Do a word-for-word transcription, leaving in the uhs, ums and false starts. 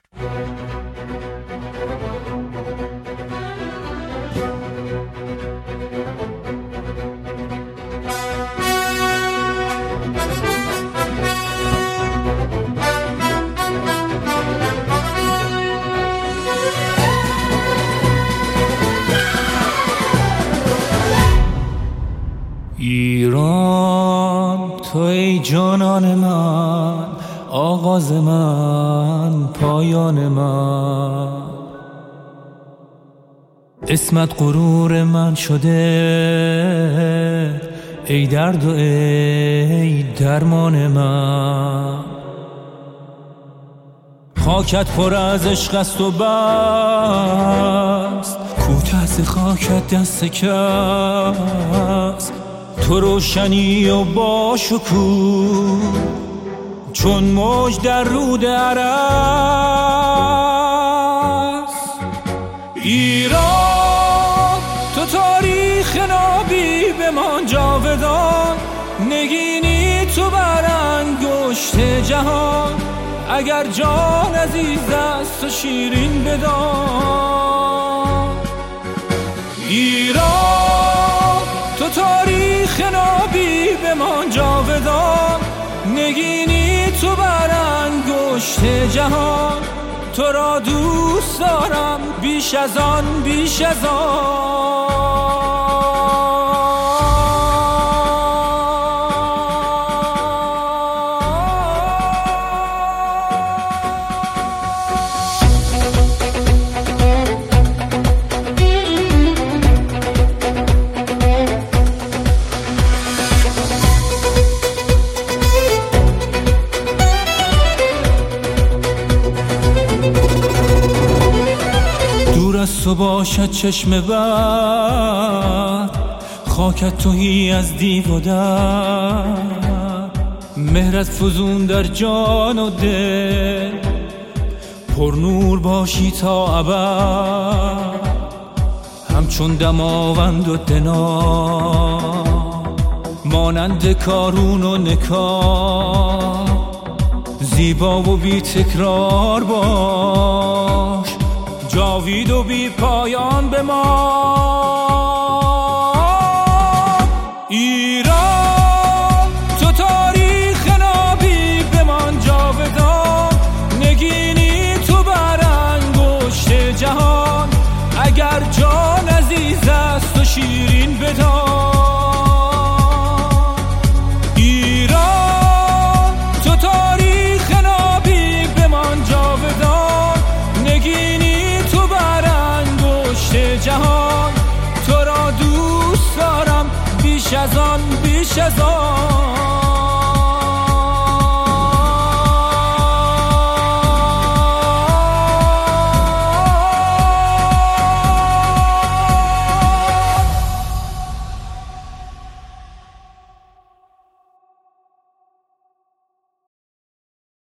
ایران توی جانان من، آغاز من، پایان من، اسمت غرور من شده، ای درد و ای درمان من. خاکت پر از عشق است و بست، کوته ز خاکت دست کس، تو روشنی و با شکوه چون موج در رود ارس. ایران تو تاریخ نابی بمان جاودان، نگینی تو بر انگشت جهان. اگر جان عزیز است و شیرین بدان. ایران تو تاریخ نابی بمان جاودان، نگینی تو بر انگشت جهان. تو را دوست دارم بیش از آن، بیش از آن. تو باشد چشم بد، خاکت توهی از دیو و در، مهرت فزون در جان و دل، پر نور باشی تا ابد. همچون دماوند و دنا، مانند کارون و نکا، زیبا و بی تکرار باش، جاوید و بی پایان به ما. ایران تو تاریخ نابی بمان جاودان، نگینی تو بر انگشت جهان. اگر جان عزیز است و شیرین بدان. ایران تو تاریخ نابی بمان جاودان، نگینی جهان. تو را دوست دارم بیش از آن، بیش از آن.